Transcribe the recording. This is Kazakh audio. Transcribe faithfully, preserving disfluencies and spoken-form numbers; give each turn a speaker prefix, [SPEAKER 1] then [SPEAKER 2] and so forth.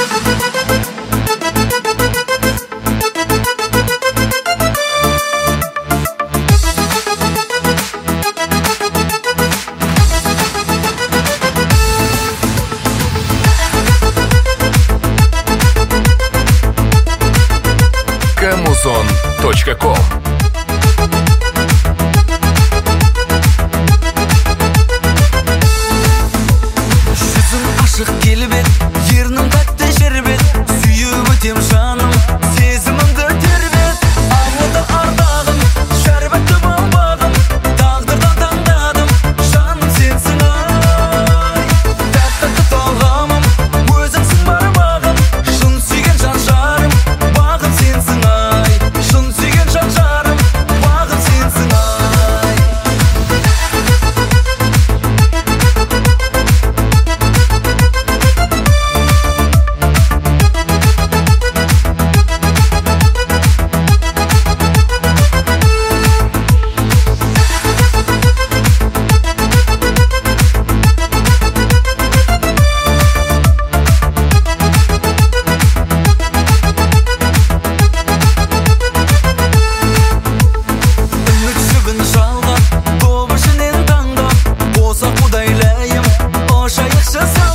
[SPEAKER 1] камузон точка ком.
[SPEAKER 2] Жүзің ашық келбет, ернің тәтті шербет, сүйіп өтем жаным, сезімімді тербет. Аңлады ардағым, шәрбетті баубағым, тағдырдан таңдадым, жаным сенсің ай. Тәтті талғамым, өзіңсің бар бағым, шын сүйген жан жарым, бағым сенсің ай. Шын сүйген жан жарым, бағым сенсің ай. Үмітсібін жалғап, топ ішінен таңдап, болса құдайлайым, ошайықшы сал.